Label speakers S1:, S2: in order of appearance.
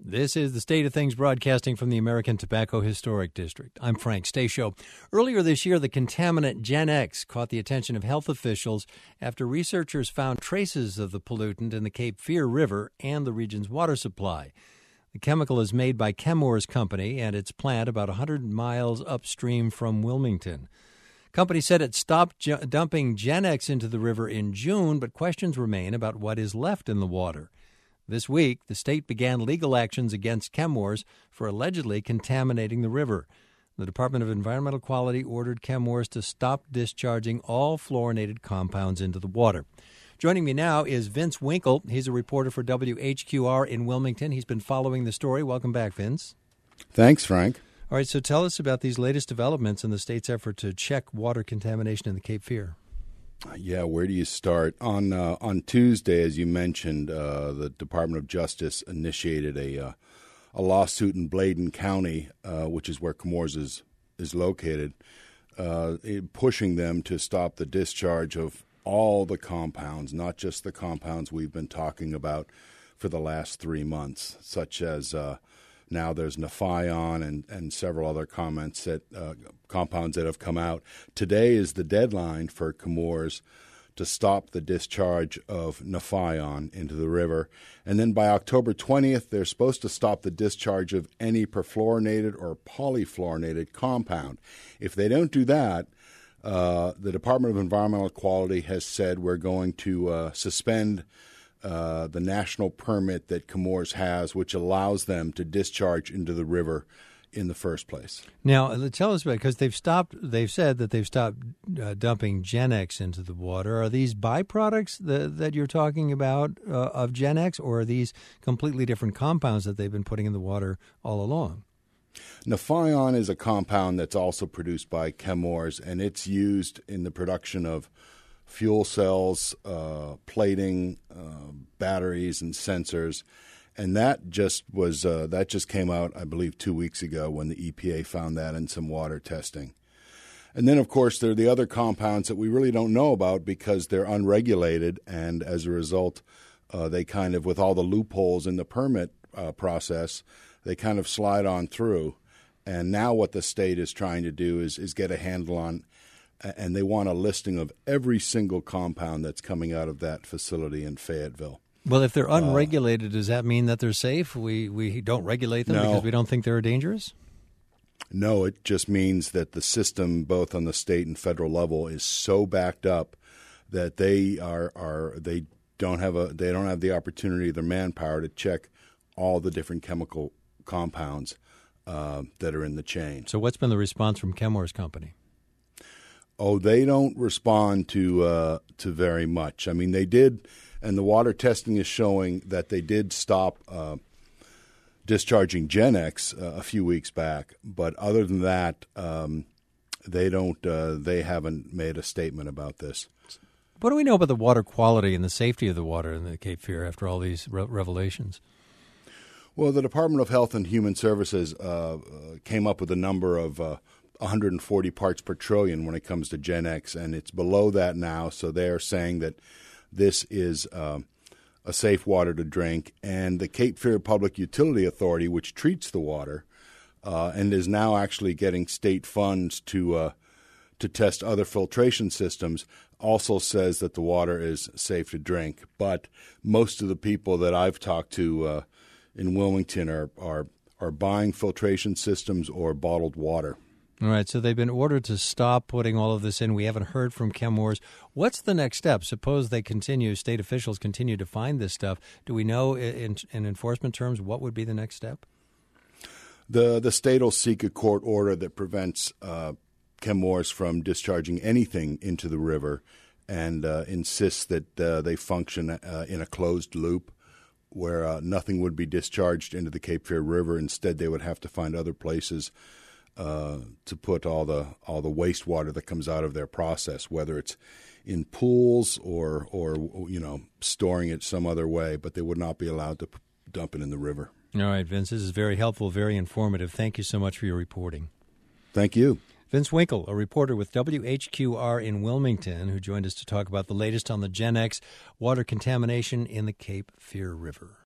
S1: This is the State of Things broadcasting from the American Tobacco Historic District. I'm Frank Stasio. Earlier this year, the contaminant Gen X caught the attention of health officials after researchers found traces of the pollutant in the Cape Fear River and the region's water supply. The chemical is made by Chemours Company and its plant about 100 miles upstream from Wilmington. Company said it stopped dumping Gen X into the river in June, but questions remain about what is left in the water. This week, the state began legal actions against Chemours for allegedly contaminating the river. The Department of Environmental Quality ordered Chemours to stop discharging all fluorinated compounds into the water. Joining me now is Vince Winkle. He's a reporter for WHQR in Wilmington. He's been following the story. Welcome back, Vince.
S2: Thanks, Frank.
S1: All right, so tell us about these latest developments in the state's effort to check water contamination in the Cape Fear.
S2: Yeah, where do you start? On Tuesday, as you mentioned, the Department of Justice initiated a lawsuit in Bladen County, which is where Chemours is located, pushing them to stop the discharge of all the compounds, not just the compounds we've been talking about for the last 3 months, such as now there's Naphion and several other compounds that have come out. Today is the deadline for Chemours to stop the discharge of Naphion into the river. And then by October 20th, they're supposed to stop the discharge of any perfluorinated or polyfluorinated compound. If they don't do that, the Department of Environmental Quality has said we're going to suspend the national permit that Chemours has, which allows them to discharge into the river in the first place.
S1: Now, tell us about it, because they've said that they've stopped dumping Gen X into the water. Are these byproducts that you're talking about of Gen X, or are these completely different compounds that they've been putting in the water all along?
S2: Naphion is a compound that's also produced by Chemours, and it's used in the production of fuel cells, plating, batteries, and sensors, and that just came out, I believe, 2 weeks ago when the EPA found that in some water testing. And then, of course, there are the other compounds that we really don't know about because they're unregulated, and as a result, they kind of, with all the loopholes in the permit process, they kind of slide on through. And now what the state is trying to do is get a handle on, and they want a listing of every single compound that's coming out of that facility in Fayetteville.
S1: Well, if they're unregulated, does that mean that they're safe? We don't regulate them because we don't think they're dangerous?
S2: No, it just means that the system, both on the state and federal level, is so backed up that they don't have the opportunity, the manpower to check all the different chemical compounds that are in the chain.
S1: So what's been the response from Chemours Company?
S2: Oh, they don't respond to very much. I mean, they did, and the water testing is showing that they did stop discharging Gen X a few weeks back. But other than that, they don't. They haven't made a statement about this.
S1: What do we know about the water quality and the safety of the water in the Cape Fear after all these revelations?
S2: Well, the Department of Health and Human Services came up with a number of 140 parts per trillion when it comes to Gen X, and it's below that now, so they're saying that this is a safe water to drink. And the Cape Fear Public Utility Authority, which treats the water and is now actually getting state funds to test other filtration systems, also says that the water is safe to drink. But most of the people that I've talked to in Wilmington are buying filtration systems or bottled water.
S1: All right, so they've been ordered to stop putting all of this in. We haven't heard from Chemours. What's the next step? Suppose state officials continue to find this stuff. Do we know in enforcement terms what would be the next step?
S2: The state will seek a court order that prevents Chemours from discharging anything into the river and insists that they function in a closed loop where nothing would be discharged into the Cape Fear River. Instead, they would have to find other places to put all the wastewater that comes out of their process, whether it's in pools or storing it some other way, but they would not be allowed to dump it in the river.
S1: All right, Vince, this is very helpful, very informative. Thank you so much for your reporting.
S2: Thank you.
S1: Vince Winkle, a reporter with WHQR in Wilmington, who joined us to talk about the latest on the Gen X water contamination in the Cape Fear River.